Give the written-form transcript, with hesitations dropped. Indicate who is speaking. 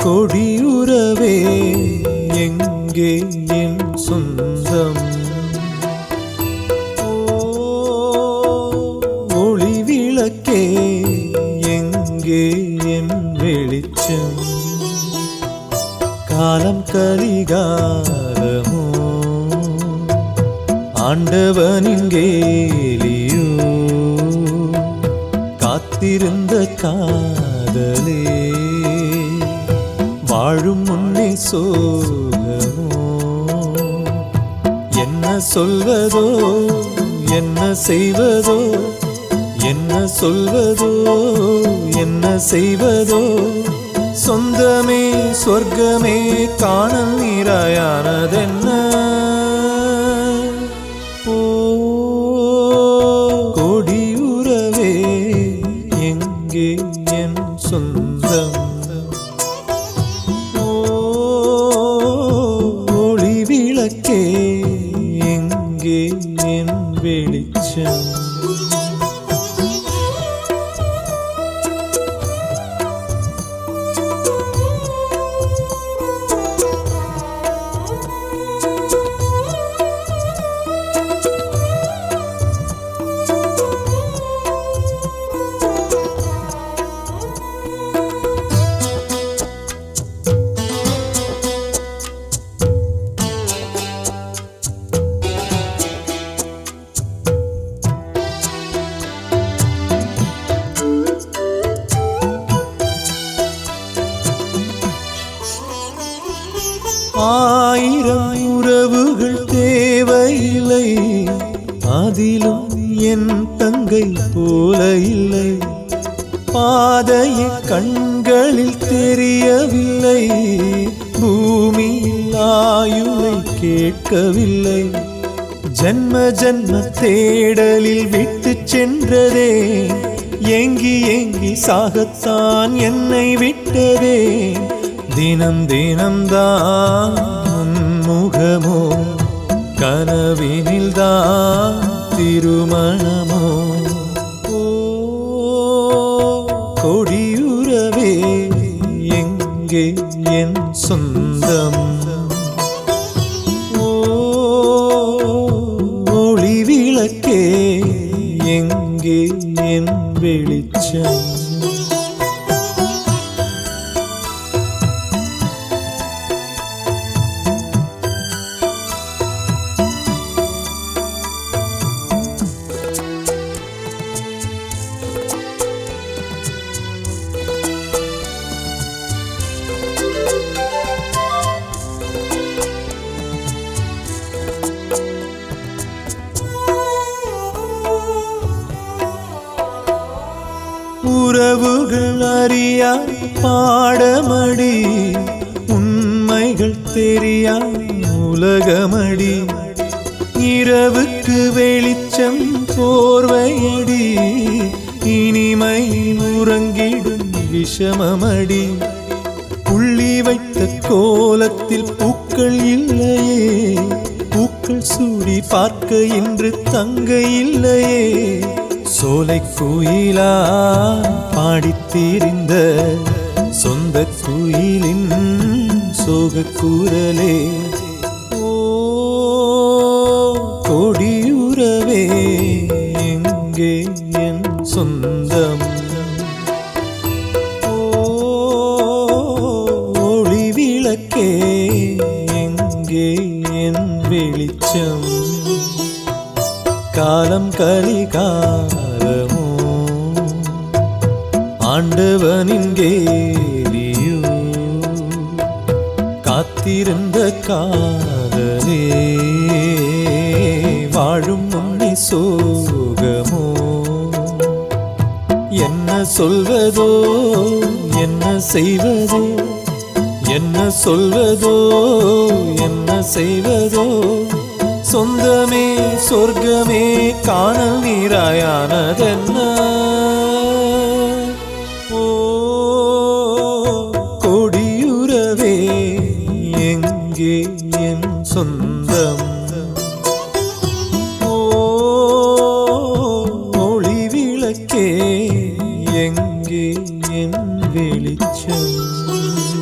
Speaker 1: கொடியுறவே எங்கே என் சொந்தம்? ஒளி விளக்கே எங்கே என் வெளிச்சம்? காலம் கலிகாலமோ ஆண்டவனின் கேலியோ? காத்திருந்த காதலே வாழும் முன்னே சோகமோ? என்ன சொல்வதோ என்ன செய்வதோ? என்ன சொல்வதோ என்ன செய்வதோ? சொந்தமே சொர்க்கமே காணல் நீராயானதென்ன? ஓ கொடியுறவே எங்கே என் சொந்தம்? ஒளி விளக்கே எங்கே என் வெளிச்சம்? ஆயிரம் உறவுகள் தேவையில்லை, அதிலும் என் தங்கை போல இல்லை. பாதையை கண்களில் தெரியவில்லை, பூமியில் ஆயுளை கேட்கவில்லை. ஜன்ம ஜன்ம தேடலில் விட்டு சென்றதே, ஏங்கி ஏங்கி சாகத்தான் என்னை விட்டதே. தினம் தினம்தான் முகமோ, கனவினில்தான் திருமணமோ? ஓ கொடியுறவே எங்கே என் சொந்தம்? ஓ ஒளி விளக்கே எங்கே என் வெளிச்சம்? உறவுகள் அறியா பாடமடி, உண்மைகள் தெரியா உலகமடி. இரவுக்கு வெளிச்சம் போர்வையடி, இனிமை உறங்கிடும் விஷமமடி. புள்ளி வைத்த கோலத்தில் பூக்கள் இல்லையே, பூக்கள் சூடி பார்க்க இன்று தங்க இல்லையே. சோலை குயிலா பாடித்தீரிந்த சொந்த குயிலின் சோக கூறலே. ஓ கொடியுறவே எங்கே என் சொந்தம்? ஓ ஒளி விளக்கே எங்கே என் வெளிச்சம்? காலம் கலிகாலமோ ஆண்டவனின் கேலியோ? காத்திருந்த காதலே வாழும் முன்னே சோகமோ? என்ன சொல்வதோ என்ன செய்வதோ? என்ன சொல்வதோ என்ன செய்வதோ? சொந்தமே சொர்க்கமே காணல் நீராயானதென்ன? ஓ கொடியுறவே எங்கே என் சொந்தம்? ஓ ஒளி விளக்கே எங்கே என் வெளிச்சம்?